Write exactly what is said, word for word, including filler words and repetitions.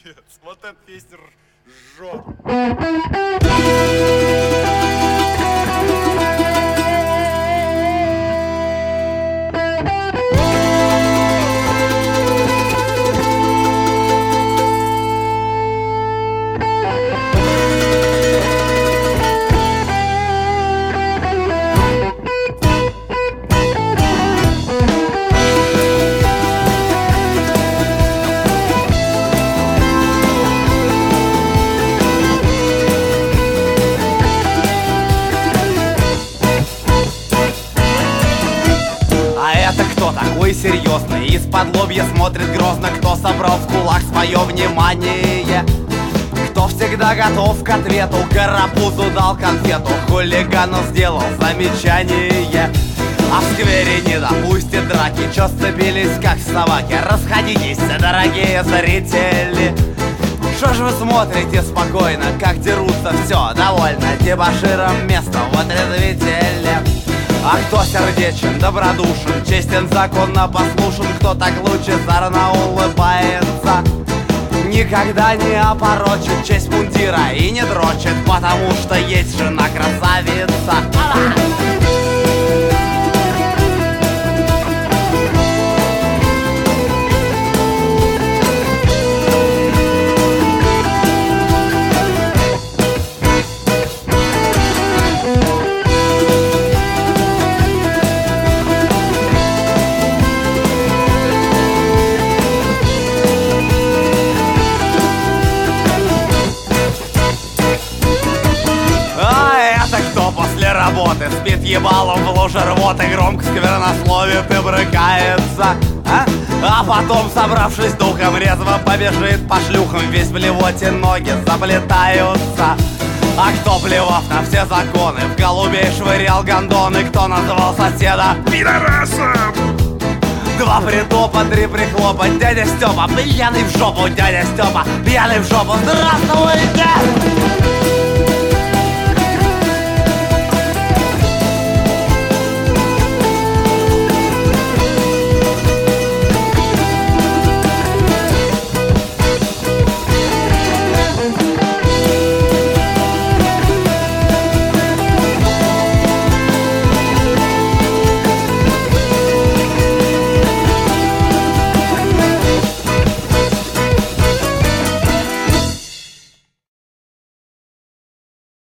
Молодец. Вот это есть ржет. Кто такой серьезный, из-под лобья смотрит грозно, кто собрал в кулак свое внимание, кто всегда готов к ответу, карапузу дал конфету, хулигану сделал замечание. А в сквере не допустит драки, чё сцепились как собаки, расходитесь, дорогие зрители. Что ж вы смотрите спокойно, как дерутся, все довольно, дебоширом место в отрезвителе. А кто сердечен, добродушен, честен, законно послушен, кто так лучезарно улыбается, никогда не опорочит честь мундира и не дрочит, потому что есть жена красавица. После работы спит ебалом в луже рвоты, громко сквернословит и брыкается, а? А потом, собравшись духом, резво побежит по шлюхам, весь в блевоте, ноги заплетаются. А кто, плевав на все законы, в голубей швырял гондоны, кто назвал соседа пидорасом? Два притопа, три прихлопа, дядя Степа, пьяный в жопу, дядя Степа, пьяный в жопу, здравствуйте!